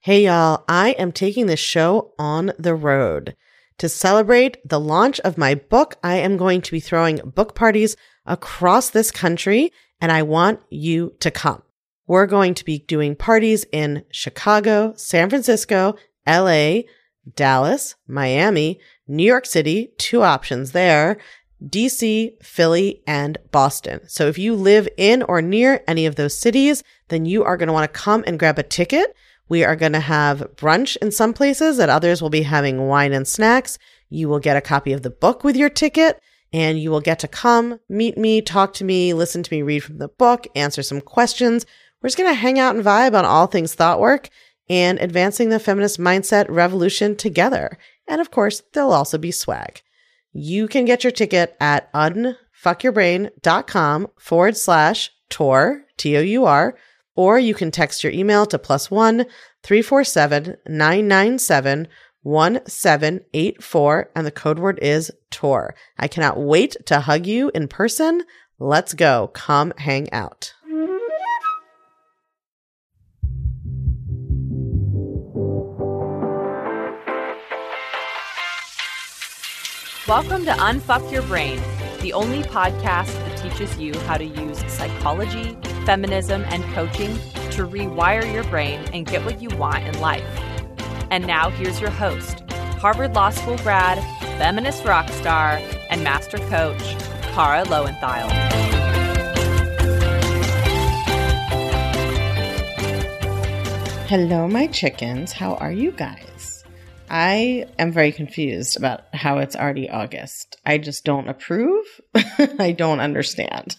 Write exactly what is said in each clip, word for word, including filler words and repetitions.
Hey y'all, I am taking this show on the road. To celebrate the launch of my book, I am going to be throwing book parties across this country, and I want you to come. We're going to be doing parties in Chicago, San Francisco, L A, Dallas, Miami, New York City, two options there, D C, Philly, and Boston. So if you live in or near any of those cities, then you are going to want to come and grab a ticket. We are going to have brunch in some places, at others we'll be having wine and snacks. You will get a copy of the book with your ticket, and you will get to come, meet me, talk to me, listen to me read from the book, answer some questions. We're just going to hang out and vibe on all things thought work and advancing the feminist mindset revolution together. And of course, there'll also be swag. You can get your ticket at unfuckyourbrain.com forward slash tour, T O U R, or you can text your email to plus one three four seven nine nine seven one seven eight four, and the code word is tour. I cannot wait to hug you in person. Let's go. Come hang out. Welcome to Unfuck Your Brain, the only podcast that teaches you how to use psychology, feminism, and coaching to rewire your brain and get what you want in life. And now here's your host, Harvard Law School grad, feminist rock star, and master coach, Kara Loewentheil. Hello, my chickens. How are you guys? I am very confused about how it's already August. I just don't approve. I don't understand.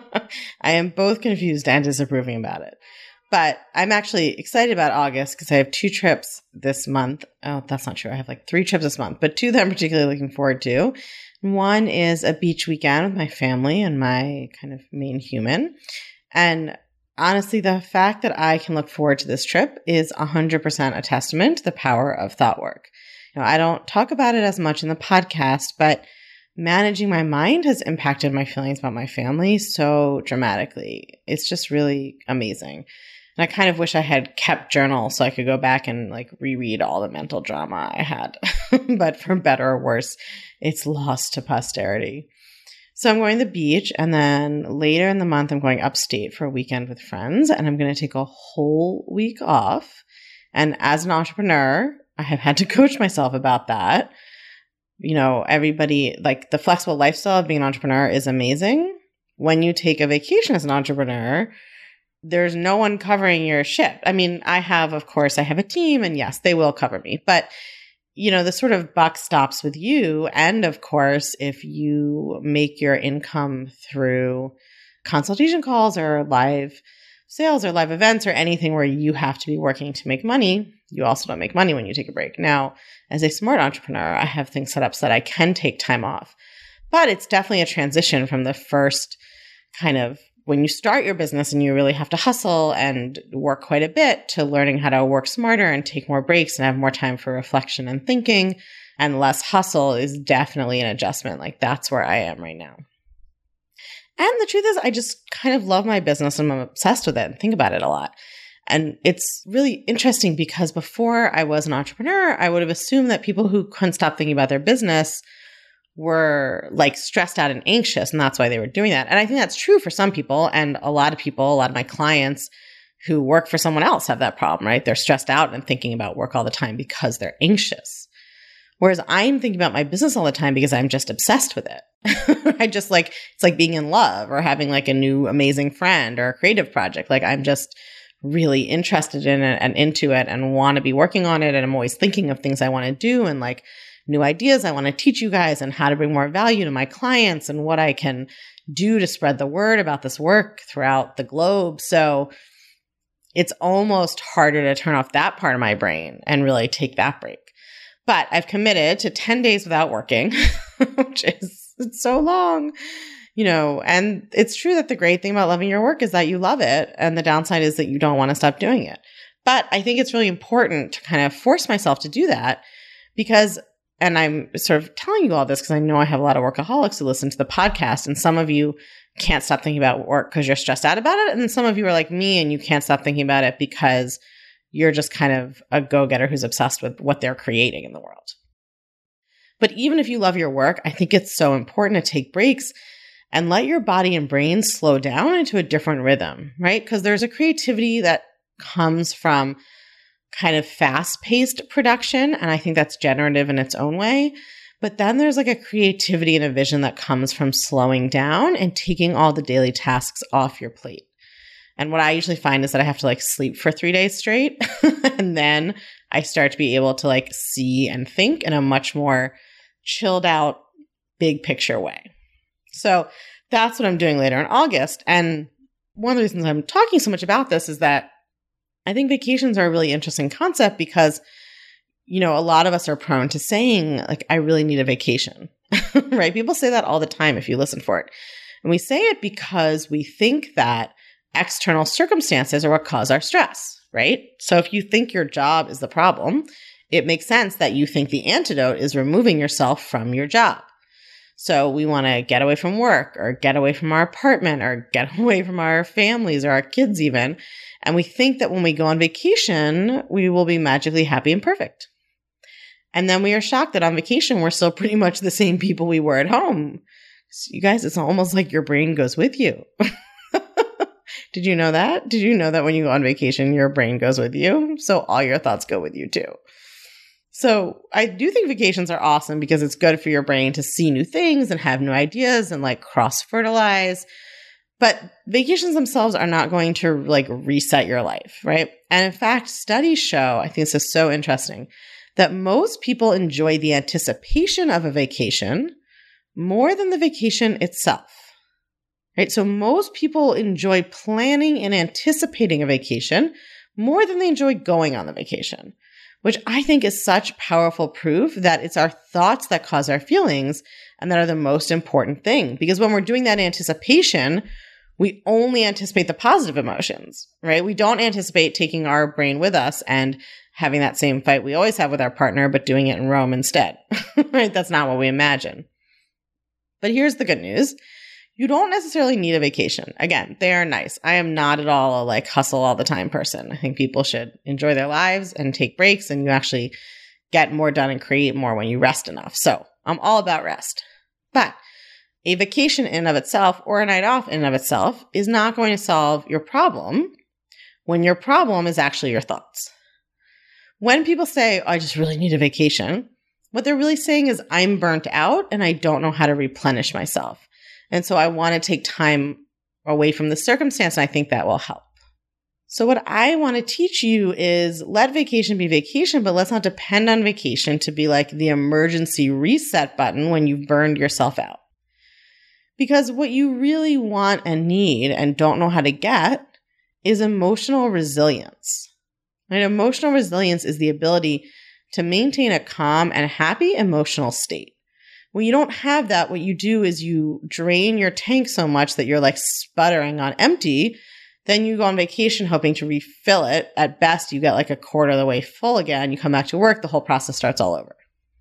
I am both confused and disapproving about it. But I'm actually excited about August because I have two trips this month. Oh, that's not true. I have like three trips this month, but two that I'm particularly looking forward to. One is a beach weekend with my family and my kind of main human. And honestly, the fact that I can look forward to this trip is one hundred percent a testament to the power of thought work. You know, I don't talk about it as much in the podcast, but managing my mind has impacted my feelings about my family so dramatically. It's just really amazing. And I kind of wish I had kept journal so I could go back and like reread all the mental drama I had. But for better or worse, it's lost to posterity. So I'm going to the beach, and then later in the month, I'm going upstate for a weekend with friends, and I'm going to take a whole week off. And as an entrepreneur, I have had to coach myself about that. You know, everybody, like the flexible lifestyle of being an entrepreneur is amazing. When you take a vacation as an entrepreneur, there's no one covering your ship. I mean, I have, of course, I have a team, and yes, they will cover me, but you know, the sort of buck stops with you. And of course, if you make your income through consultation calls or live sales or live events or anything where you have to be working to make money, you also don't make money when you take a break. Now, as a smart entrepreneur, I have things set up so that I can take time off. But it's definitely a transition from the first kind of when you start your business and you really have to hustle and work quite a bit to learning how to work smarter and take more breaks and have more time for reflection and thinking and less hustle is definitely an adjustment. Like that's where I am right now. And the truth is I just kind of love my business and I'm obsessed with it and think about it a lot. And it's really interesting because before I was an entrepreneur, I would have assumed that people who couldn't stop thinking about their business were like stressed out and anxious, and that's why they were doing that. And I think that's true for some people, and a lot of people, a lot of my clients who work for someone else have that problem, right? They're stressed out and thinking about work all the time because they're anxious. Whereas I'm thinking about my business all the time because I'm just obsessed with it. I just like, it's like being in love or having like a new amazing friend or a creative project. Like I'm just really interested in it and into it and want to be working on it. And I'm always thinking of things I want to do and like new ideas I want to teach you guys and how to bring more value to my clients and what I can do to spread the word about this work throughout the globe. So it's almost harder to turn off that part of my brain and really take that break. But I've committed to ten days without working, which is it's so long, you know, and it's true that the great thing about loving your work is that you love it. And the downside is that you don't want to stop doing it. But I think it's really important to kind of force myself to do that because and I'm sort of telling you all this because I know I have a lot of workaholics who listen to the podcast, and some of you can't stop thinking about work because you're stressed out about it. And some of you are like me and you can't stop thinking about it because You're just kind of a go-getter who's obsessed with what they're creating in the world. But even if you love your work, I think it's so important to take breaks and let your body and brain slow down into a different rhythm, right? Because there's a creativity that comes from kind of fast-paced production, and I think that's generative in its own way. But then there's like a creativity and a vision that comes from slowing down and taking all the daily tasks off your plate. And what I usually find is that I have to like sleep for three days straight, and then I start to be able to like see and think in a much more chilled out, big picture way. So that's what I'm doing later in August. And one of the reasons I'm talking so much about this is that I think vacations are a really interesting concept because, you know, a lot of us are prone to saying, like, I really need a vacation, right? People say that all the time if you listen for it. And we say it because we think that external circumstances are what cause our stress, right? So if you think your job is the problem, it makes sense that you think the antidote is removing yourself from your job. So we want to get away from work or get away from our apartment or get away from our families or our kids even. And we think that when we go on vacation, we will be magically happy and perfect. And then we are shocked that on vacation, we're still pretty much the same people we were at home. So you guys, it's almost like your brain goes with you. Did you know that? Did you know that when you go on vacation, your brain goes with you? So all your thoughts go with you too. So I do think vacations are awesome because it's good for your brain to see new things and have new ideas and like cross-fertilize. But vacations themselves are not going to like reset your life, right? And in fact, studies show, I think this is so interesting, that most people enjoy the anticipation of a vacation more than the vacation itself, right? So most people enjoy planning and anticipating a vacation more than they enjoy going on the vacation, which I think is such powerful proof that it's our thoughts that cause our feelings and that are the most important thing. Because when we're doing that anticipation, we only anticipate the positive emotions, right? We don't anticipate taking our brain with us and having that same fight we always have with our partner, but doing it in Rome instead, right? That's not what we imagine. But here's the good news. You don't necessarily need a vacation. Again, they are nice. I am not at all a like hustle all the time person. I think people should enjoy their lives and take breaks, and you actually get more done and create more when you rest enough. So I'm all about rest. But a vacation in and of itself or a night off in and of itself is not going to solve your problem when your problem is actually your thoughts. When people say, oh, I just really need a vacation, what they're really saying is I'm burnt out and I don't know how to replenish myself. And so I want to take time away from the circumstance, and I think that will help. So what I want to teach you is let vacation be vacation, but let's not depend on vacation to be like the emergency reset button when you've burned yourself out. Because what you really want and need and don't know how to get is emotional resilience. And emotional resilience is the ability to maintain a calm and happy emotional state. When you don't have that, what you do is you drain your tank so much that you're like sputtering on empty. Then you go on vacation hoping to refill it. At best, you get like a quarter of the way full again. You come back to work, the whole process starts all over.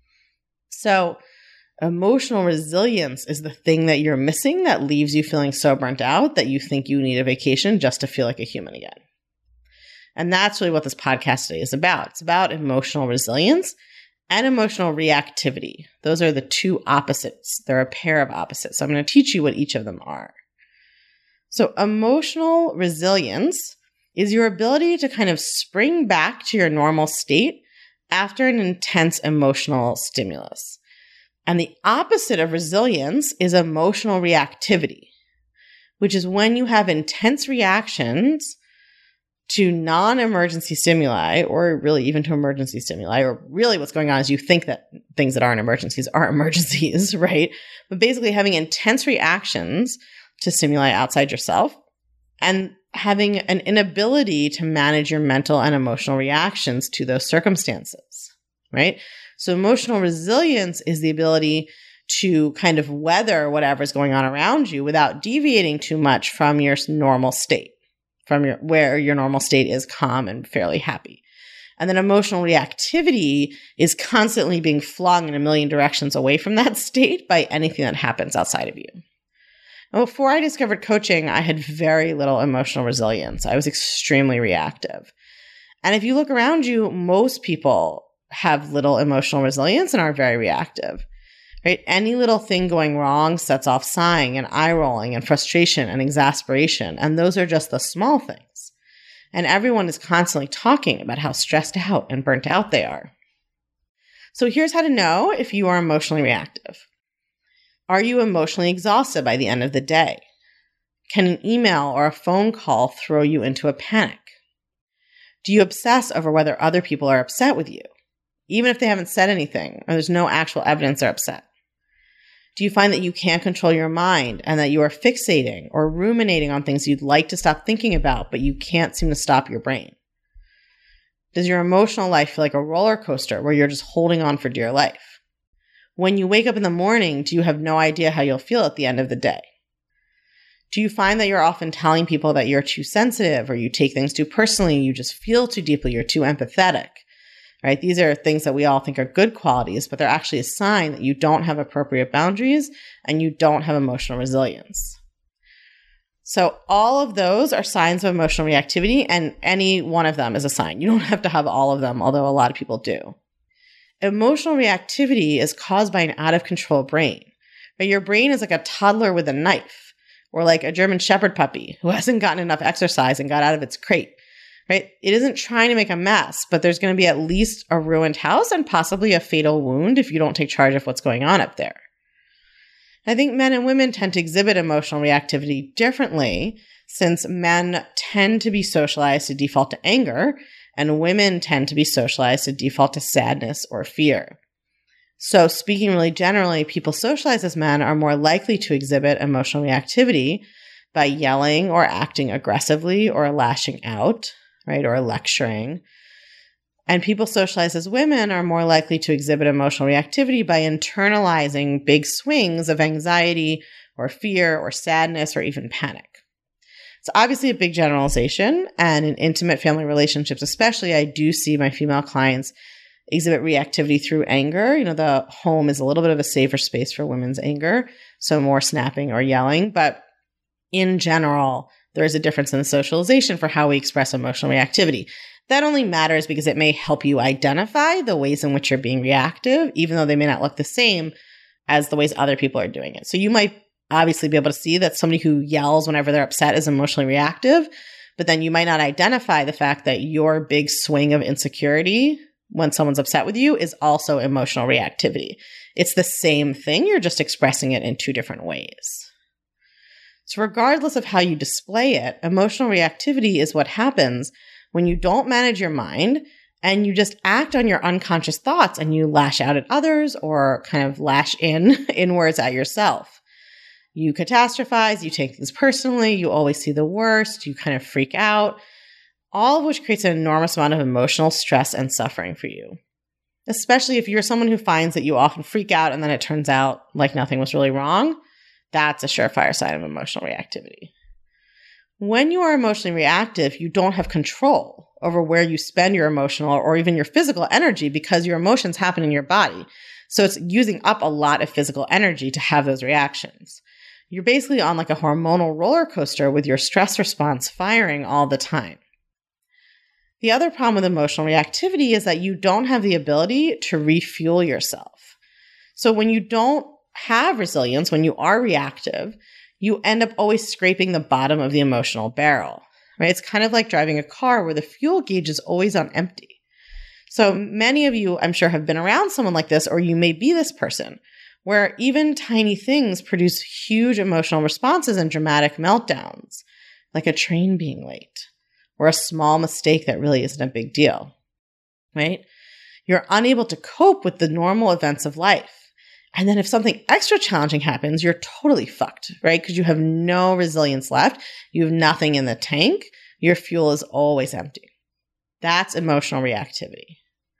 So emotional resilience is the thing that you're missing that leaves you feeling so burnt out that you think you need a vacation just to feel like a human again. And that's really what this podcast today is about. It's about emotional resilience and emotional reactivity. Those are the two opposites. They're a pair of opposites. So I'm going to teach you what each of them are. So emotional resilience is your ability to kind of spring back to your normal state after an intense emotional stimulus. And the opposite of resilience is emotional reactivity, which is when you have intense reactions to non-emergency stimuli, or really even to emergency stimuli, or really what's going on is you think that things that aren't emergencies are emergencies, right? But basically having intense reactions to stimuli outside yourself and having an inability to manage your mental and emotional reactions to those circumstances, right? So emotional resilience is the ability to kind of weather whatever's going on around you without deviating too much from your normal state, from your where your normal state is calm and fairly happy. And then emotional reactivity is constantly being flung in a million directions away from that state by anything that happens outside of you. And before I discovered coaching, I had very little emotional resilience. I was extremely reactive. And if you look around you, most people have little emotional resilience and are very reactive, right? Any little thing going wrong sets off sighing and eye rolling and frustration and exasperation. And those are just the small things. And everyone is constantly talking about how stressed out and burnt out they are. So here's how to know if you are emotionally reactive. Are you emotionally exhausted by the end of the day? Can an email or a phone call throw you into a panic? Do you obsess over whether other people are upset with you, even if they haven't said anything or there's no actual evidence they're upset? Do you find that you can't control your mind and that you are fixating or ruminating on things you'd like to stop thinking about, but you can't seem to stop your brain? Does your emotional life feel like a roller coaster where you're just holding on for dear life? When you wake up in the morning, do you have no idea how you'll feel at the end of the day? Do you find that you're often telling people that you're too sensitive or you take things too personally, you just feel too deeply, you're too empathetic, right? These are things that we all think are good qualities, but they're actually a sign that you don't have appropriate boundaries and you don't have emotional resilience. So all of those are signs of emotional reactivity, and any one of them is a sign. You don't have to have all of them, although a lot of people do. Emotional reactivity is caused by an out-of-control brain. But your brain is like a toddler with a knife, or like a German Shepherd puppy who hasn't gotten enough exercise and got out of its crate, right? It isn't trying to make a mess, but there's going to be at least a ruined house and possibly a fatal wound if you don't take charge of what's going on up there. I think men and women tend to exhibit emotional reactivity differently, since men tend to be socialized to default to anger and women tend to be socialized to default to sadness or fear. So speaking really generally, people socialized as men are more likely to exhibit emotional reactivity by yelling or acting aggressively or lashing out, right, or lecturing. And people socialized as women are more likely to exhibit emotional reactivity by internalizing big swings of anxiety or fear or sadness or even panic. It's obviously a big generalization, and in intimate family relationships especially, I do see my female clients exhibit reactivity through anger. You know, the home is a little bit of a safer space for women's anger, so more snapping or yelling. But in general, there is a difference in the socialization for how we express emotional reactivity. That only matters because it may help you identify the ways in which you're being reactive, even though they may not look the same as the ways other people are doing it. So you might obviously be able to see that somebody who yells whenever they're upset is emotionally reactive, but then you might not identify the fact that your big swing of insecurity when someone's upset with you is also emotional reactivity. It's the same thing, you're just expressing it in two different ways. So regardless of how you display it, emotional reactivity is what happens when you don't manage your mind and you just act on your unconscious thoughts and you lash out at others or kind of lash in inwards at yourself. You catastrophize, you take things personally, you always see the worst, you kind of freak out, all of which creates an enormous amount of emotional stress and suffering for you. Especially if you're someone who finds that you often freak out and then it turns out like nothing was really wrong, that's a surefire sign of emotional reactivity. When you are emotionally reactive, you don't have control over where you spend your emotional or even your physical energy because your emotions happen in your body. So it's using up a lot of physical energy to have those reactions. You're basically on like a hormonal roller coaster with your stress response firing all the time. The other problem with emotional reactivity is that you don't have the ability to refuel yourself. So when you don't have resilience, when you are reactive, you end up always scraping the bottom of the emotional barrel, right? It's kind of like driving a car where the fuel gauge is always on empty. So many of you, I'm sure, have been around someone like this, or you may be this person, where even tiny things produce huge emotional responses and dramatic meltdowns, like a train being late, or a small mistake that really isn't a big deal, right? You're unable to cope with the normal events of life. And then if something extra challenging happens, you're totally fucked, right? Because you have no resilience left. You have nothing in the tank. Your fuel is always empty. That's emotional reactivity.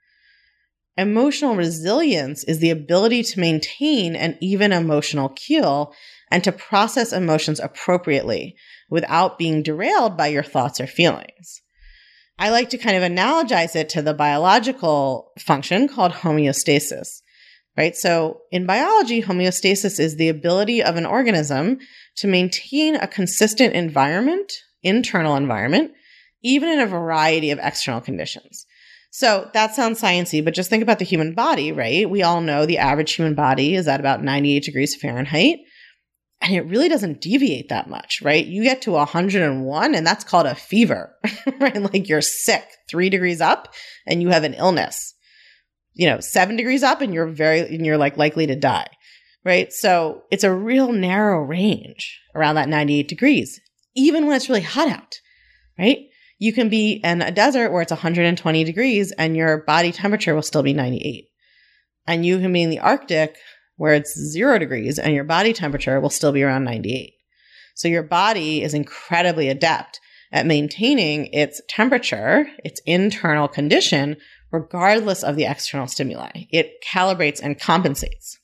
Emotional resilience is the ability to maintain an even emotional keel and to process emotions appropriately without being derailed by your thoughts or feelings. I like to kind of analogize it to the biological function called homeostasis. Right? So in biology, homeostasis is the ability of an organism to maintain a consistent environment, internal environment, even in a variety of external conditions. So that sounds sciencey, but just think about the human body, right? We all know the average human body is at about ninety-eight degrees Fahrenheit, and it really doesn't deviate that much, right? You get to one hundred one and that's called a fever, right? Like you're sick, three degrees up and you have an illness, you know, seven degrees up and you're very, and you're like likely to die, right? So it's a real narrow range around that ninety-eight degrees, even when it's really hot out, right? You can be in a desert where it's one hundred twenty degrees and your body temperature will still be ninety-eight. And you can be in the Arctic where it's zero degrees and your body temperature will still be around ninety-eight. So your body is incredibly adept at maintaining its temperature, its internal condition, regardless of the external stimuli. It calibrates and compensates.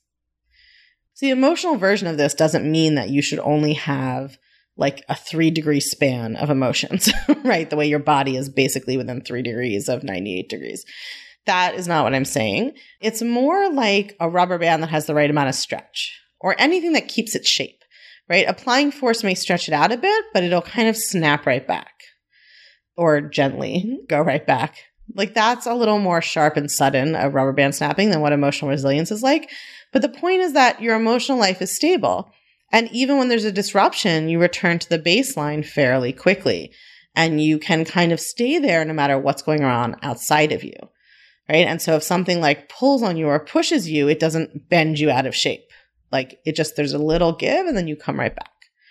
So the emotional version of this doesn't mean that you should only have like a three degree span of emotions, right? The way your body is basically within three degrees of ninety-eight degrees. That is not what I'm saying. It's more like a rubber band that has the right amount of stretch or anything that keeps its shape, right? Applying force may stretch it out a bit, but it'll kind of snap right back or gently go right back. Like that's a little more sharp and sudden of rubber band snapping than what emotional resilience is like. But the point is that your emotional life is stable. And even when there's a disruption, you return to the baseline fairly quickly. And you can kind of stay there no matter what's going on outside of you, right? And so if something like pulls on you or pushes you, it doesn't bend you out of shape. Like it just, there's a little give and then you come right back.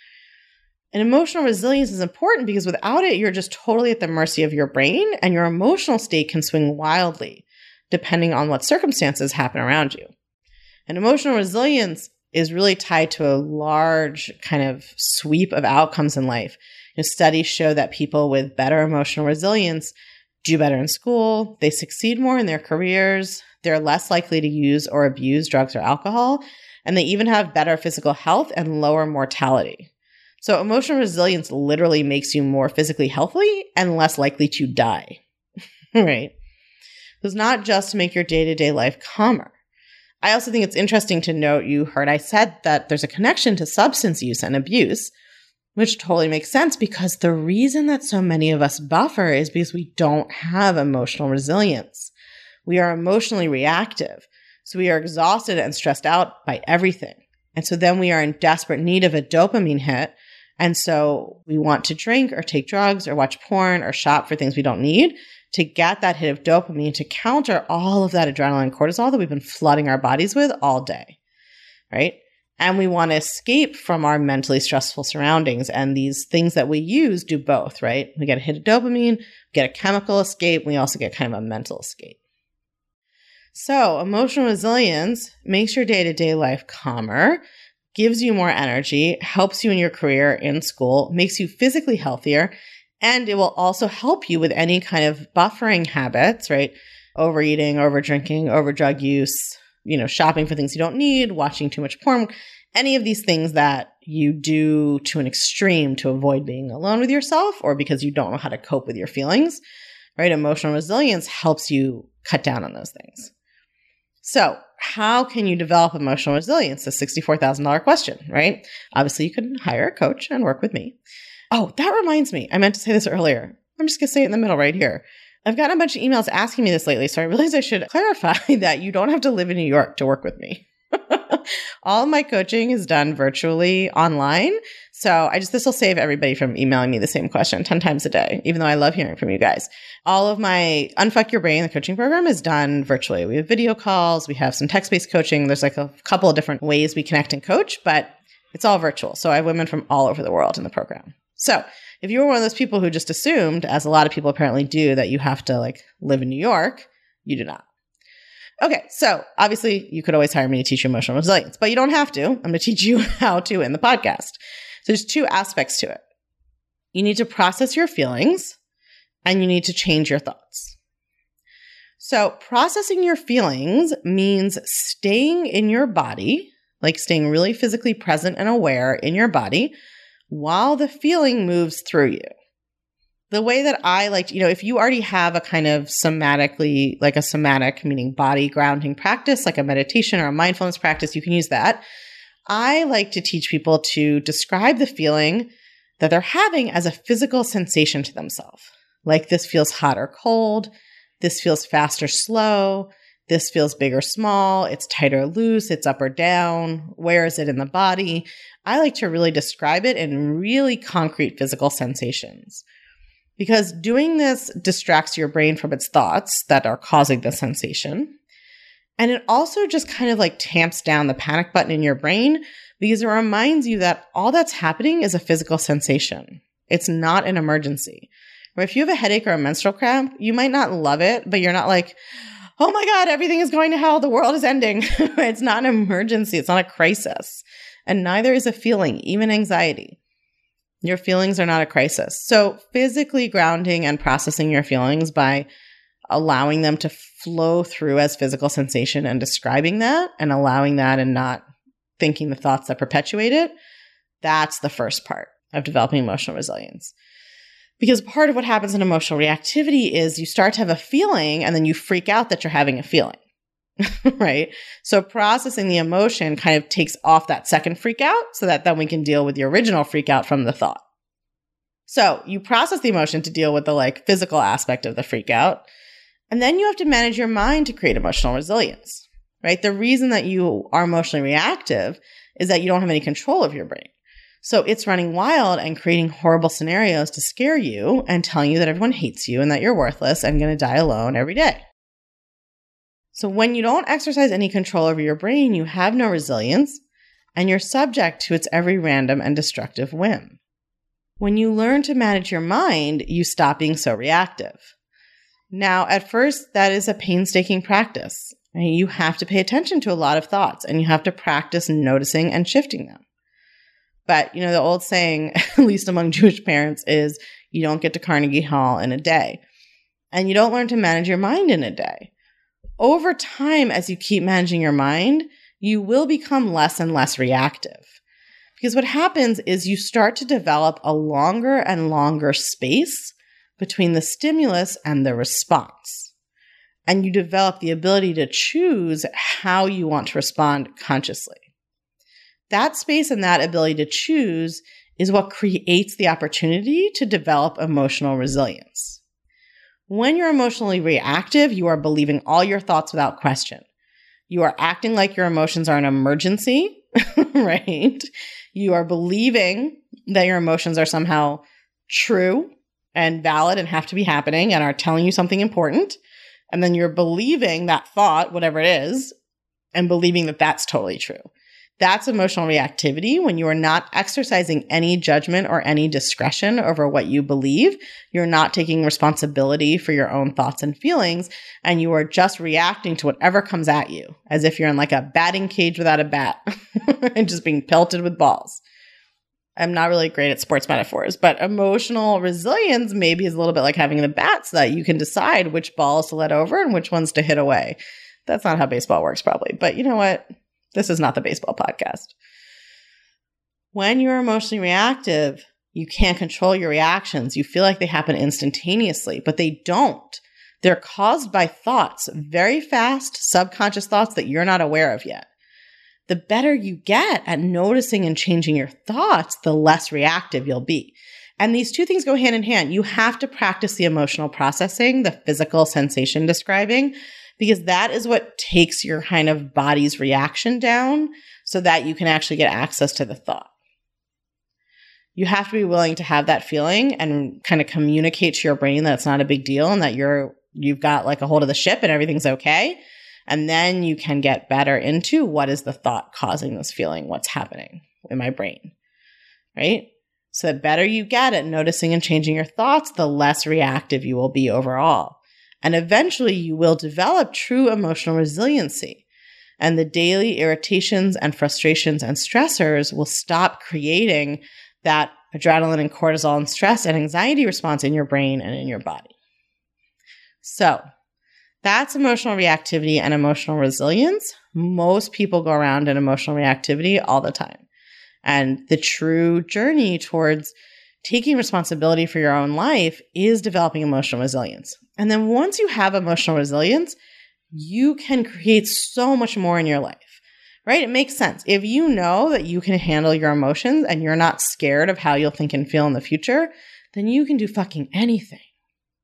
And emotional resilience is important because without it, you're just totally at the mercy of your brain and your emotional state can swing wildly depending on what circumstances happen around you. And emotional resilience is really tied to a large kind of sweep of outcomes in life. You know, studies show that people with better emotional resilience do better in school, they succeed more in their careers, they're less likely to use or abuse drugs or alcohol, and they even have better physical health and lower mortality. So emotional resilience literally makes you more physically healthy and less likely to die, right? It's not just to make your day-to-day life calmer. I also think it's interesting to note, you heard I said that there's a connection to substance use and abuse, which totally makes sense because the reason that so many of us buffer is because we don't have emotional resilience. We are emotionally reactive. So we are exhausted and stressed out by everything. And so then we are in desperate need of a dopamine hit. And so we want to drink or take drugs or watch porn or shop for things we don't need to get that hit of dopamine to counter all of that adrenaline and cortisol that we've been flooding our bodies with all day, right? And we want to escape from our mentally stressful surroundings. And these things that we use do both, right? We get a hit of dopamine, we get a chemical escape, we also get kind of a mental escape. So emotional resilience makes your day-to-day life calmer, gives you more energy, helps you in your career, in school, makes you physically healthier, and it will also help you with any kind of buffering habits, right? Overeating, over drinking, over drug use, you know, shopping for things you don't need, watching too much porn, any of these things that you do to an extreme to avoid being alone with yourself or because you don't know how to cope with your feelings, right? Emotional resilience helps you cut down on those things. So how can you develop emotional resilience? The sixty-four thousand dollars question, right? Obviously, you can hire a coach and work with me. Oh, that reminds me. I meant to say this earlier. I'm just going to say it in the middle right here. I've gotten a bunch of emails asking me this lately, so I realized I should clarify that you don't have to live in New York to work with me. All of my coaching is done virtually online. So I just, this will save everybody from emailing me the same question ten times a day, even though I love hearing from you guys. All of my Unfuck Your Brain, the coaching program, is done virtually. We have video calls. We have some text-based coaching. There's like a couple of different ways we connect and coach, but it's all virtual. So I have women from all over the world in the program. So if you were one of those people who just assumed, as a lot of people apparently do, that you have to like live in New York, you do not. Okay, so obviously you could always hire me to teach you emotional resilience, but you don't have to. I'm going to teach you how to in the podcast. So there's two aspects to it. You need to process your feelings and you need to change your thoughts. So processing your feelings means staying in your body, like staying really physically present and aware in your body while the feeling moves through you. The way that I like, you know, if you already have a kind of somatically, like a somatic, meaning body grounding practice, like a meditation or a mindfulness practice, you can use that. I like to teach people to describe the feeling that they're having as a physical sensation to themselves. Like this feels hot or cold. This feels fast or slow. This feels big or small. It's tight or loose. It's up or down. Where is it in the body? I like to really describe it in really concrete physical sensations, because doing this distracts your brain from its thoughts that are causing the sensation. And it also just kind of like tamps down the panic button in your brain, because it reminds you that all that's happening is a physical sensation. It's not an emergency. Or if you have a headache or a menstrual cramp, you might not love it, but you're not like, oh my God, everything is going to hell. The world is ending. It's not an emergency. It's not a crisis. And neither is a feeling, even anxiety. Your feelings are not a crisis. So physically grounding and processing your feelings by allowing them to flow through as physical sensation and describing that and allowing that and not thinking the thoughts that perpetuate it, that's the first part of developing emotional resilience. Because part of what happens in emotional reactivity is you start to have a feeling and then you freak out that you're having a feeling, right? So processing the emotion kind of takes off that second freak out so that then we can deal with the original freak out from the thought. So you process the emotion to deal with the like physical aspect of the freak out. And then you have to manage your mind to create emotional resilience, right? The reason that you are emotionally reactive is that you don't have any control of your brain. So it's running wild and creating horrible scenarios to scare you and telling you that everyone hates you and that you're worthless and going to die alone every day. So when you don't exercise any control over your brain, you have no resilience and you're subject to its every random and destructive whim. When you learn to manage your mind, you stop being so reactive. Now, at first, that is a painstaking practice. You have to pay attention to a lot of thoughts and you have to practice noticing and shifting them. But, you know, the old saying, at least among Jewish parents, is you don't get to Carnegie Hall in a day. And you don't learn to manage your mind in a day. Over time, as you keep managing your mind, you will become less and less reactive. Because what happens is you start to develop a longer and longer space between the stimulus and the response. And you develop the ability to choose how you want to respond consciously. That space and that ability to choose is what creates the opportunity to develop emotional resilience. When you're emotionally reactive, you are believing all your thoughts without question. You are acting like your emotions are an emergency, right? You are believing that your emotions are somehow true and valid and have to be happening and are telling you something important. And then you're believing that thought, whatever it is, and believing that that's totally true. That's emotional reactivity when you are not exercising any judgment or any discretion over what you believe. You're not taking responsibility for your own thoughts and feelings, and you are just reacting to whatever comes at you, as if you're in like a batting cage without a bat and just being pelted with balls. I'm not really great at sports metaphors, but emotional resilience maybe is a little bit like having the bat so that you can decide which balls to let over and which ones to hit away. That's not how baseball works probably, but you know what? This is not the baseball podcast. When you're emotionally reactive, you can't control your reactions. You feel like they happen instantaneously, but they don't. They're caused by thoughts, very fast subconscious thoughts that you're not aware of yet. The better you get at noticing and changing your thoughts, the less reactive you'll be. And these two things go hand in hand. You have to practice the emotional processing, the physical sensation describing, because that is what takes your kind of body's reaction down so that you can actually get access to the thought. You have to be willing to have that feeling and kind of communicate to your brain that it's not a big deal and that you're, you've got like a hold of the ship and everything's okay. And then you can get better into what is the thought causing this feeling, what's happening in my brain, right? So the better you get at noticing and changing your thoughts, the less reactive you will be overall. And eventually you will develop true emotional resiliency. And the daily irritations and frustrations and stressors will stop creating that adrenaline and cortisol and stress and anxiety response in your brain and in your body. So that's emotional reactivity and emotional resilience. Most people go around in emotional reactivity all the time. And the true journey towards taking responsibility for your own life is developing emotional resilience. And then once you have emotional resilience, you can create so much more in your life, right? It makes sense. If you know that you can handle your emotions and you're not scared of how you'll think and feel in the future, then you can do fucking anything,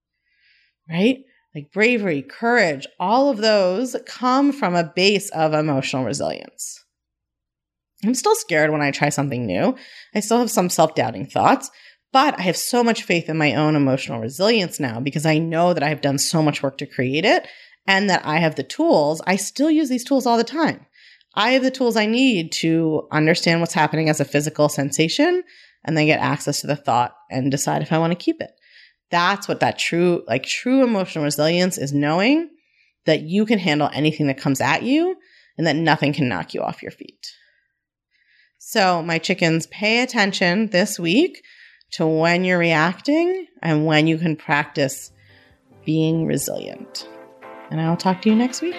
right? Like bravery, courage, all of those come from a base of emotional resilience. I'm still scared when I try something new. I still have some self-doubting thoughts, but I have so much faith in my own emotional resilience now because I know that I have done so much work to create it and that I have the tools. I still use these tools all the time. I have the tools I need to understand what's happening as a physical sensation and then get access to the thought and decide if I want to keep it. That's what that true, like true emotional resilience is, knowing that you can handle anything that comes at you and that nothing can knock you off your feet. So my chickens, pay attention this week to when you're reacting and when you can practice being resilient. And I'll talk to you next week.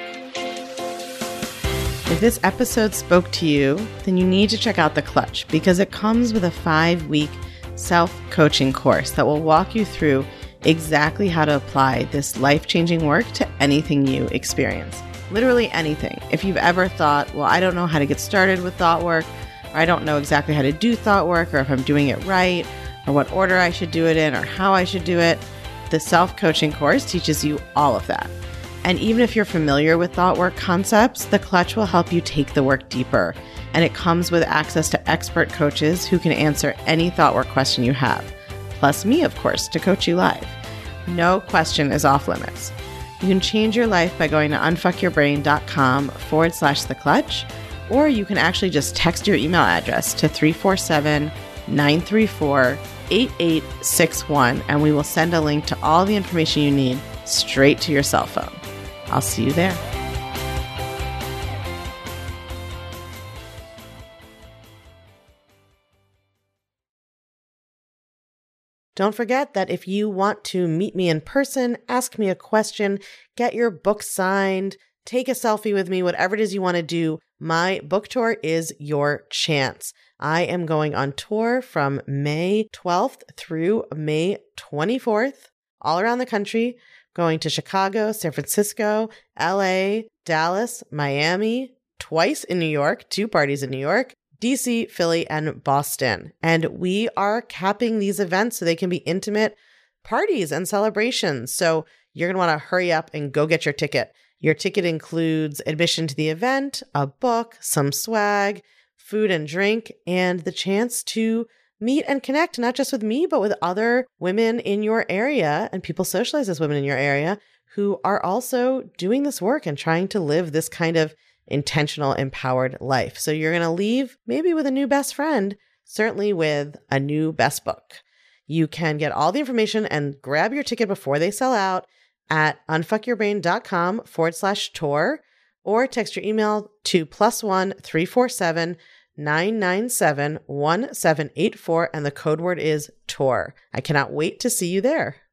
If this episode spoke to you, then you need to check out The Clutch because it comes with a five-week self-coaching course that will walk you through exactly how to apply this life-changing work to anything you experience. Literally anything. If you've ever thought, well, I don't know how to get started with thought work, or I don't know exactly how to do thought work, or if I'm doing it right, or what order I should do it in, or how I should do it, the self-coaching course teaches you all of that. And even if you're familiar with thought work concepts, The Clutch will help you take the work deeper. And it comes with access to expert coaches who can answer any thought work question you have. Plus me, of course, to coach you live. No question is off limits. You can change your life by going to unfuckyourbrain.com forward slash the clutch, or you can actually just text your email address to three four seven, nine three four, eight eight six one, and we will send a link to all the information you need straight to your cell phone. I'll see you there. Don't forget that if you want to meet me in person, ask me a question, get your book signed, take a selfie with me, whatever it is you want to do, my book tour is your chance. I am going on tour from May twelfth through May twenty-fourth, all around the country, going to Chicago, San Francisco, L A, Dallas, Miami, twice in New York, two parties in New York, D C, Philly, and Boston. And we are capping these events so they can be intimate parties and celebrations. So you're going to want to hurry up and go get your ticket. Your ticket includes admission to the event, a book, some swag, food and drink, and the chance to meet and connect, not just with me, but with other women in your area and people socialized as women in your area who are also doing this work and trying to live this kind of intentional, empowered life. So you're going to leave maybe with a new best friend, certainly with a new best book. You can get all the information and grab your ticket before they sell out at unfuckyourbrain.com forward slash tour, or text your email to plus one three four seven nine nine seven one seven eight four, and the code word is tour. I cannot wait to see you there.